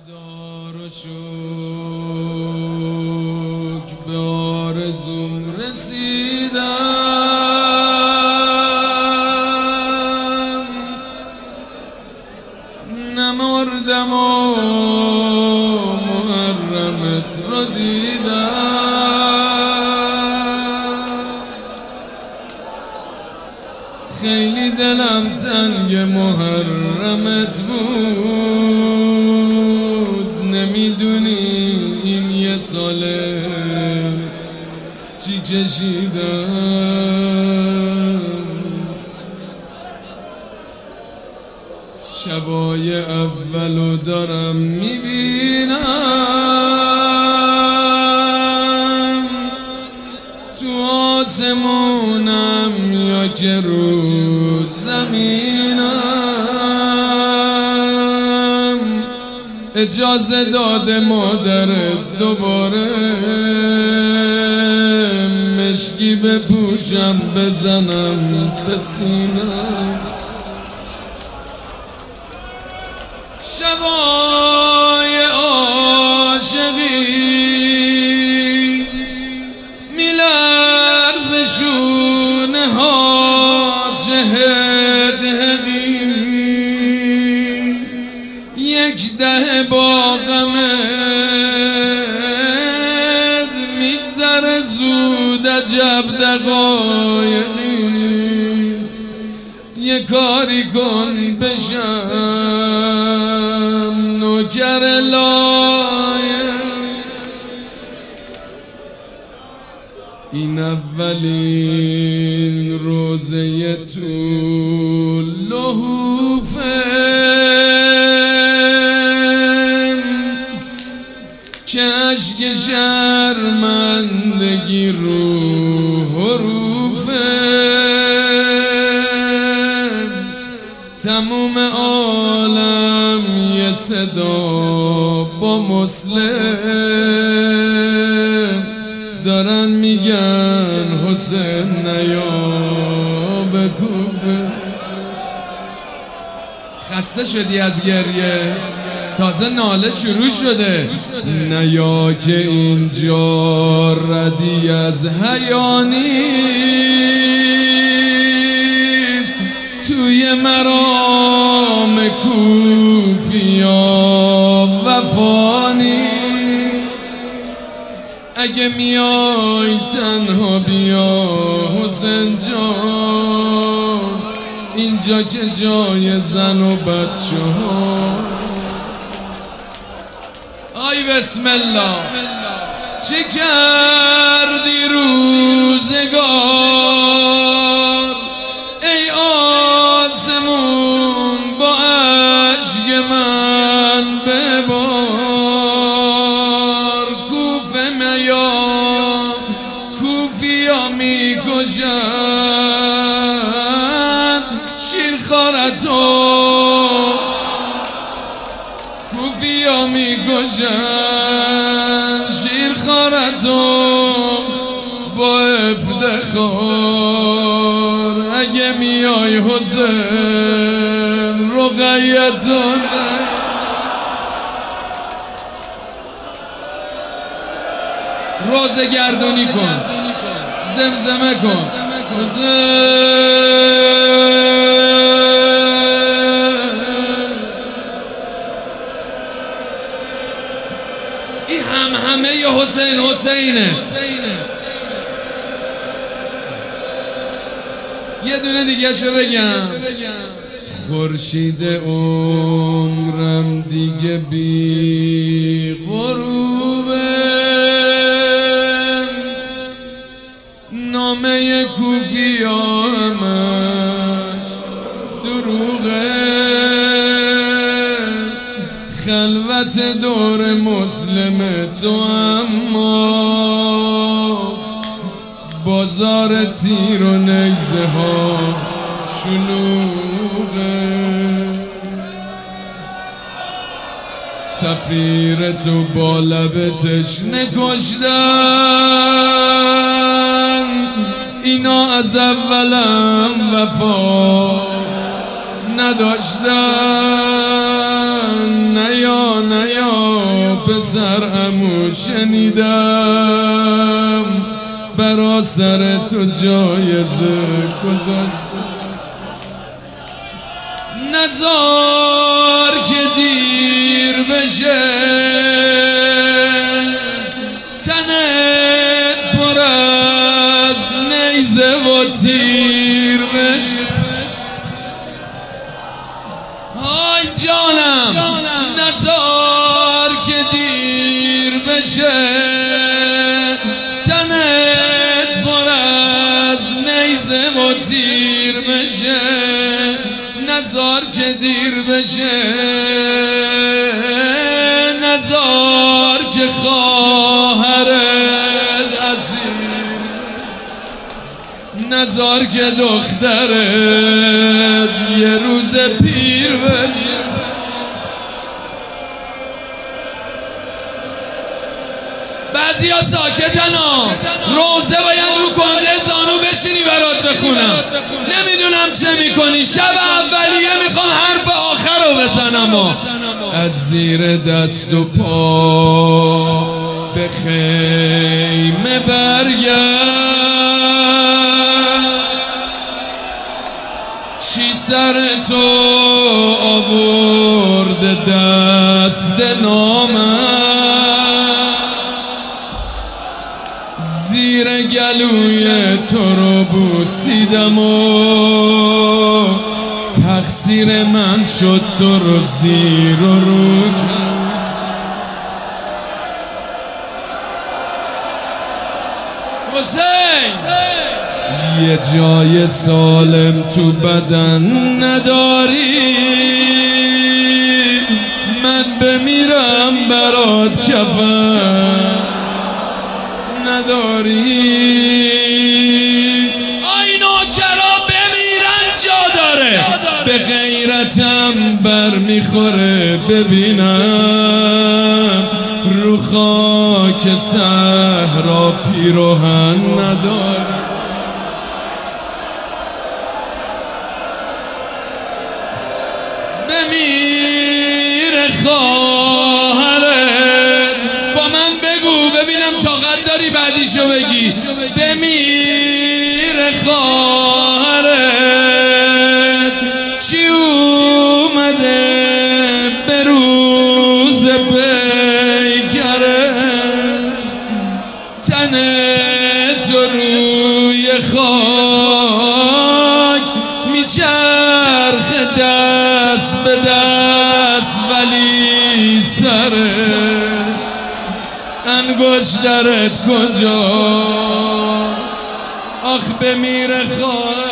خدا رو شکر به آرزوم رسیدم، نمردم و محرمت رو دیدم. خیلی دلم تنگ محرمت بود، نمیدونی این یه ساله چی کشیدم. شبای اولو دارم میبینم، تو آسمونم یا که رو زمینم. اجازه داده مادرت دوباره مشکی بپوشم بزنم به سینم. شبای عاشقی میلرز شونه ها چهقی، یک ده با غمت میگذره زود عجب دقایقی. یه کاری کن بشم نوکر لایق. این اولین روزه تو لحوفه که اشک شرمندگی رو حروفه. تموم عالم یه صدا با مسلم دارن میگن حسین نیا بکوبه. خسته شدی از گریه؟ تازه ناله شروع شده. نیا که اینجا ردی از حیا نیست، توی مرام کوفیا وفا نیست. اگه میای تنها بیا حسین جان، اینجا که جای زن و بچه ها. آی بسم الله چه کردی روزگار، ای آسمون با عشق من ببار. کوفه میان کوفیا میکشن شیرخوارتو، کوفیا میکشن شیرخوارتو با افتخار. اگه میای حسین رقیتون روزه گردونی کن، زمزمه کن این همه حسین حسینه. یه دونه دیگه شو بگم. خورشید عمرم دیگه بی غروبه، نامه کوفیا همش دروغه. خلوت دور مسلم تو اما بازار تیر و نیزه ها شلوغه. سفیر تو با لب تشنه کشتن، اینا از اولم وفا نداشتن. نیا پسر عمو شنیدم برا سر تو جایزه گذاشت نزار که دیر بشه تنت پر از نیزه و تیر بشه آی جانم نزار که دیر بشه تنت پر از نیزه و تیر بشه نزار که دیر بشه نزار که خواهرت اسیر نزار که دخترت یه روز پیر بشه بعضی ها ساکتن ها روزه باید رو کنده زانو بشینی برات بخونم نمیدونم چه میکنی شب اولیه میخوام حرف آخر رو بزنم از زیر دست و پا به خیمه برگرد چی سر تو آورده دست نامم زیر گلوی تو رو بوسیدم و تقصیر من شد تو رو زیر و رو کرد حسین یه جای سالم تو بدن نداری من بمیرم برات کفن نداری آی نوکرا بمیرن جا داره به غیرتم بر میخوره ببینم رو خاک صحرا پیراهن نداره بمیره خواهرت با من بگو ببینم طاقت داری بعدیشو بگی بمیره خواهرت چی اومده به روز پیکره تن تو روی خاک میچرخ دست به دست ولی سره انگشترت کجاست آخ بمیره خواهر